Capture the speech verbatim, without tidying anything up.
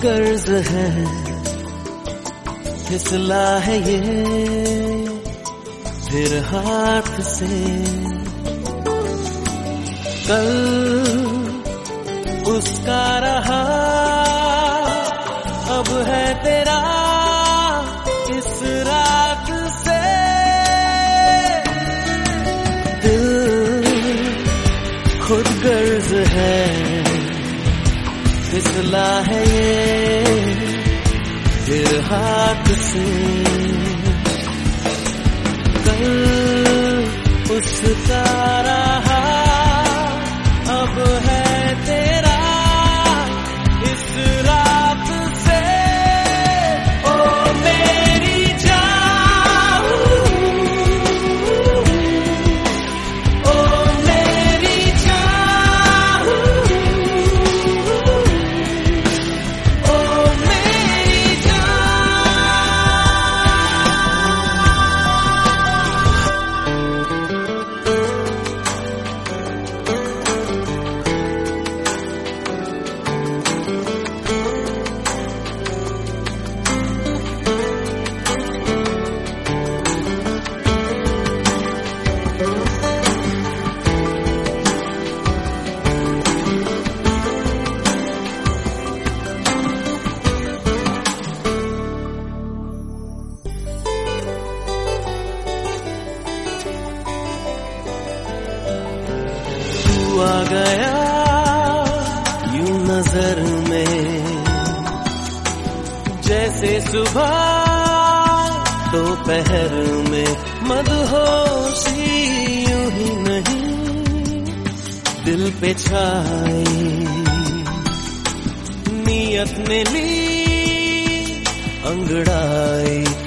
कर्ज है, फिसला है ये फिर हाथ से। कल उसका रहा, अब है तेरा इस रात से। दिल खुद गर्ज है, फिसला है ये फिर हाथ से। कल उसका रहा, अब है तेरा इस रात से। ओ मेरी जान, ओ मेरी जान, ओ मेरी जान। आ गया यूं नजर में, जैसे सुबह दोपहर में मदहोशी यूं ही नहीं दिल पे छाई। नियत ने ली अंगड़ाई,